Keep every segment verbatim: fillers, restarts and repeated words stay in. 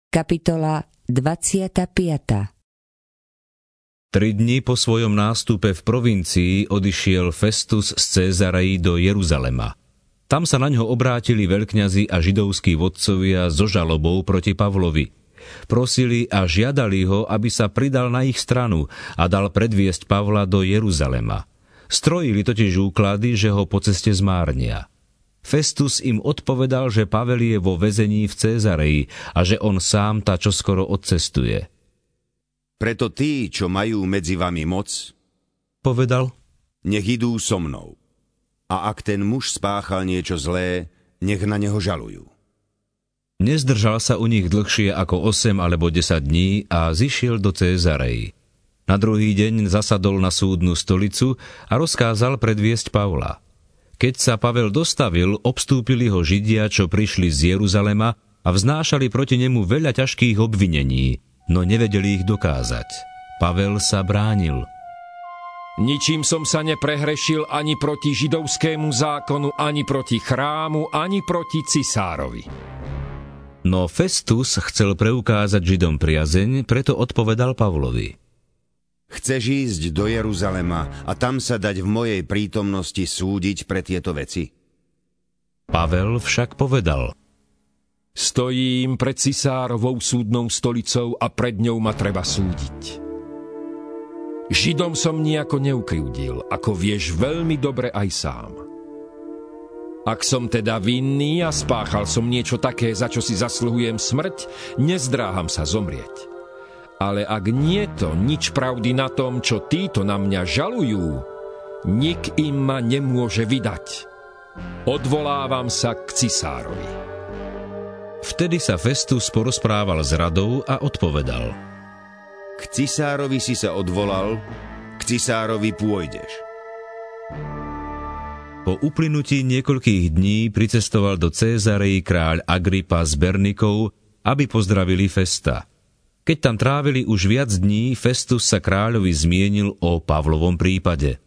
Kapitola dvadsiata piata. Tri dni po svojom nástupe v provincii odišiel Festus z Cézarei do Jeruzalema. Tam sa na ňo obrátili veľkňazi a židovskí vodcovia so žalobou proti Pavlovi. Prosili a žiadali ho, aby sa pridal na ich stranu a dal predviesť Pavla do Jeruzalema. Strojili totiž úklady, že ho po ceste zmárnia. Festus im odpovedal, že Pavel je vo väzení v Cézarei a že on sám tá čoskoro odcestuje. Preto tí, čo majú medzi vami moc, povedal, nech idú so mnou. A ak ten muž spáchal niečo zlé, nech na neho žalujú. Nezdržal sa u nich dlhšie ako osem alebo desať dní a zišiel do Cézarei. Na druhý deň zasadol na súdnu stolicu a rozkázal predviesť Pavla. Keď sa Pavel dostavil, obstúpili ho Židia, čo prišli z Jeruzalema a vznášali proti nemu veľa ťažkých obvinení, no nevedeli ich dokázať. Pavel sa bránil. Ničím som sa neprehrešil ani proti židovskému zákonu, ani proti chrámu, ani proti cisárovi. No Festus chcel preukázať Židom priazeň, preto odpovedal Pavlovi. Chceš ísť do Jeruzalema a tam sa dať v mojej prítomnosti súdiť pre tieto veci? Pavel však povedal. Stojím pred cisárovou súdnou stolicou a pred ňou ma treba súdiť. Židom som nejako neukrivdil, ako vieš veľmi dobre aj sám. Ak som teda vinný a spáchal som niečo také, za čo si zasluhujem smrť, nezdráham sa zomrieť. Ale ak nie to nič pravdy na tom, čo títo na mňa žalujú, nik im ma nemôže vydať. Odvolávam sa k cisárovi. Vtedy sa Festus porozprával s radou a odpovedal. K cisárovi si sa odvolal, k cisárovi pôjdeš. Po uplynutí niekoľkých dní pricestoval do Cézarei kráľ Agripa s Bernikou, aby pozdravili Festa. Keď tam trávili už viac dní, Festus sa kráľovi zmienil o Pavlovom prípade.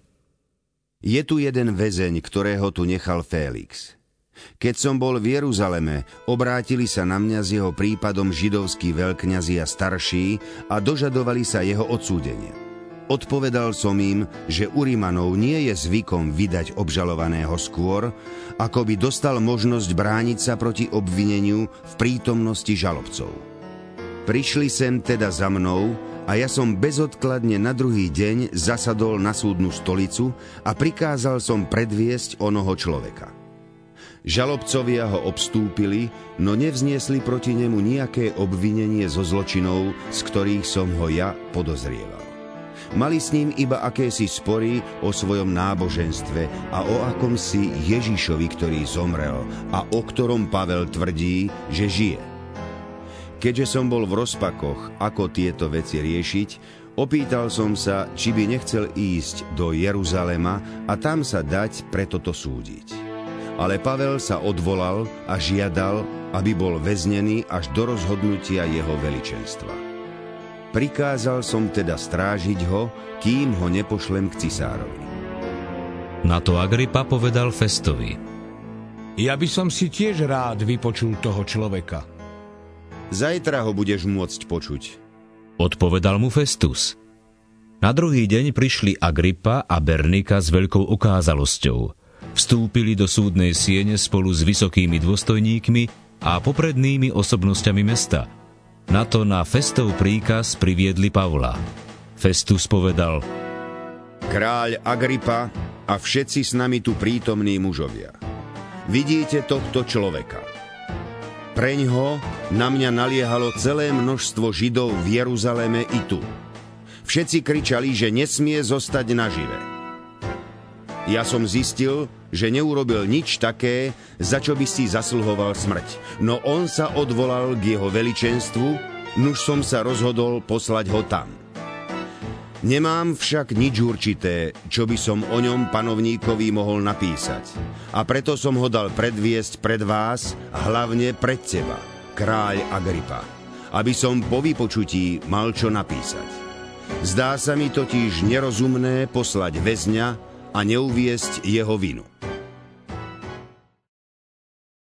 Je tu jeden väzeň, ktorého tu nechal Félix. Keď som bol v Jeruzaleme, obrátili sa na mňa s jeho prípadom židovskí veľkňazi a starší a dožadovali sa jeho odsúdenia. Odpovedal som im, že u Rimanov nie je zvykom vydať obžalovaného skôr, ako by dostal možnosť brániť sa proti obvineniu v prítomnosti žalobcov. Prišli sem teda za mnou a ja som bezodkladne na druhý deň zasadol na súdnu stolicu a prikázal som predviesť onoho človeka. Žalobcovia ho obstúpili, no nevzniesli proti nemu nejaké obvinenie zo zločinov, z ktorých som ho ja podozrieval. Mali s ním iba akési spory o svojom náboženstve a o akomsi Ježišovi, ktorý zomrel a o ktorom Pavel tvrdí, že žije. Keďže som bol v rozpakoch, ako tieto veci riešiť, opýtal som sa, či by nechcel ísť do Jeruzalema a tam sa dať pre toto súdiť. Ale Pavel sa odvolal a žiadal, aby bol väznený až do rozhodnutia jeho veličenstva. Prikázal som teda strážiť ho, kým ho nepošlem k cisárovi. Na to Agripa povedal Festovi. Ja by som si tiež rád vypočul toho človeka. Zajtra ho budeš môcť počuť, odpovedal mu Festus. Na druhý deň prišli Agripa a Bernika s veľkou okázalosťou. Vstúpili do súdnej siene spolu s vysokými dôstojníkmi a poprednými osobnosťami mesta. Na to na Festov príkaz priviedli Pavla. Festus povedal: Kráľ Agripa a všetci s nami tu prítomní mužovia, vidíte tohto človeka. Preňho na mňa naliehalo celé množstvo Židov v Jeruzaleme i tu. Všetci kričali, že nesmie zostať nažive. Ja som zistil, že neurobil nič také, za čo by si zasluhoval smrť. No on sa odvolal k jeho veličenstvu, nuž som sa rozhodol poslať ho tam. Nemám však nič určité, čo by som o ňom panovníkovi mohol napísať. A preto som ho dal predviesť pred vás, hlavne pred teba, kráľ Agripa, aby som po vypočutí mal čo napísať. Zdá sa mi totiž nerozumné poslať väzňa a neuviesť jeho vinu.